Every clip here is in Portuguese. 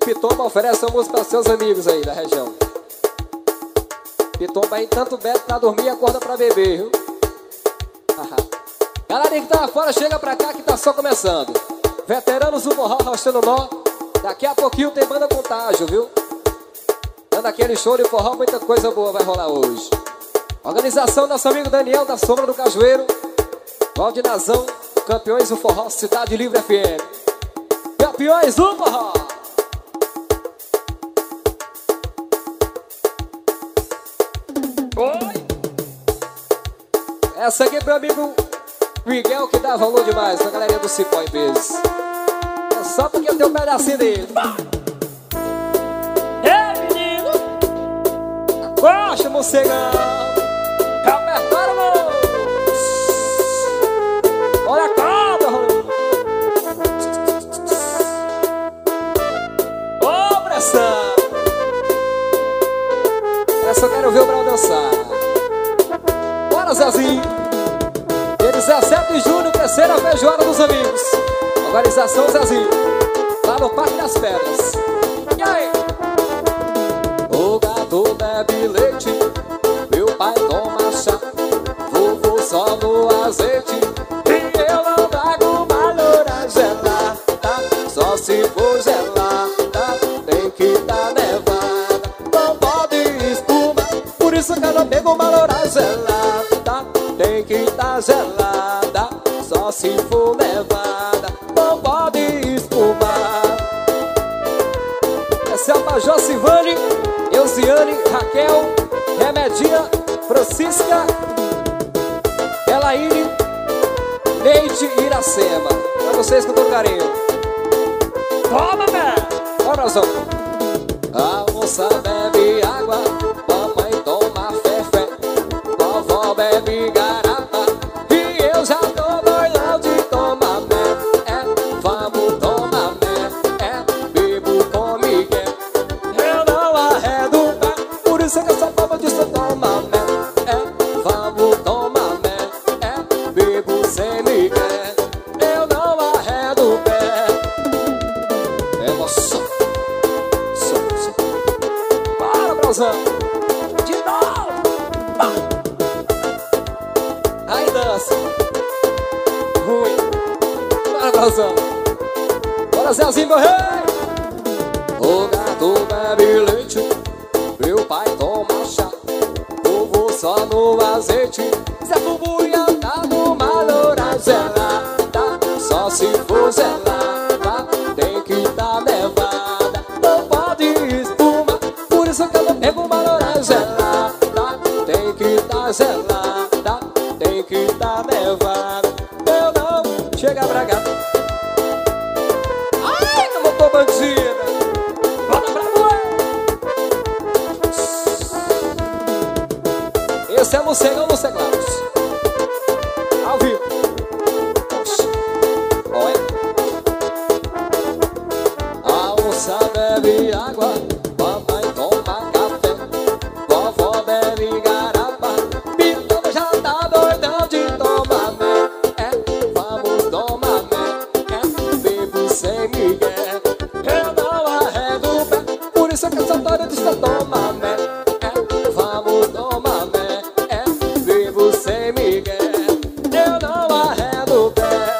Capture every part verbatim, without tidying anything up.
Pitomba oferece uma música para seus amigos aí da região. Pitomba aí tanto bebe pra dormir e acorda pra beber, viu? Galera que tá lá fora, chega pra cá que tá só começando. Veteranos do forró rochando nó. Daqui a pouquinho tem banda Contágio, viu? Dando aquele show de forró, muita coisa boa vai rolar hoje. Organização nosso amigo Daniel da Sombra do Cajueiro, Valdinazão, Campeões do Forró, Cidade Livre F M. Campeões do Forró. Oi. Essa aqui é pro amigo Miguel, que dá valor demais na galerinha do Cipó em vezes. É só porque eu tenho um pedacinho dele. Ei, menino, gosta, morcegão. Apertaram, amor. Olha a cabra, Rolinho. Ô, pressão. Essa eu quero ver o Brau dançar. Bora, Zezinho. Dia dezessete de junho, terceira feijoada dos amigos. Organização Zezinho, lá no Parque das Pedras. E aí? O gato bebe leite, meu pai toma chá, vovô só no azeite, e eu não trago uma loura gelada. Só se for gelada, tem que dar nevada. Não pode espumar, por isso que eu não pego uma loura gelada. Tem que dar gelada, só se for nevada. Não pode espumar. Essa é a Major Silvane, Eusiane, Raquel, Remedinha, Francisca, Elaine, Leite e Iracema. Pra vocês com todo carinho. Toma, né? Bora, Zão. A moça bebe água, mamãe toma fé-fé, vovó bebe garapa, e eu já tô doidão de tomar mé. É, vamos tomar mé, é, bebo com Miguel. Eu não arredo o pé, por isso que eu só tomo de só tomar mé. É, vamos tomar mé, é, bebo sem Miguel. Eu não arredo o pé. É moção. Bora, Brauzão. De novo. Aí dança. Ruim. Bora, Brauzão. Bora, Zezinho, meu rei. O gato bebe leite, meu pai toma chá, vovô só no azeite, Zé Bubuia tá numa loura gelada. Só se for gelada, tem que dar nevada. Não pode espumar, por isso que eu não pego uma loura gelada. Tem que dar gelada, tem que dar nevada. Eu não chega pra cá. Ai, como eu tô bandida. Bota pra moer. Esse é o Morcegão no Teclados, ao vivo. Olha. A onça bebe água, mamãe toma café, vovó bebe garapa, Pitomba já tá doidão de tomar mé. É, vamos tomar mé, é, bebo sem Miguel. Eu não arredo o pé, por isso que eu só tô de só tomar mé. É, vamos tomar mé, é, bebo sem Miguel. Eu não arredo o pé.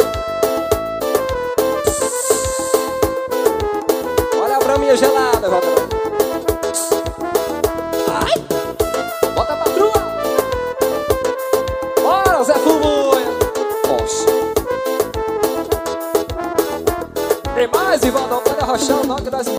Olha a braminha gelada, volta. Ai! Bota a patroa! Bora, Zé Fubuia! Poxa! Tem mais, Ivaldão, pode arrochar o nó que nós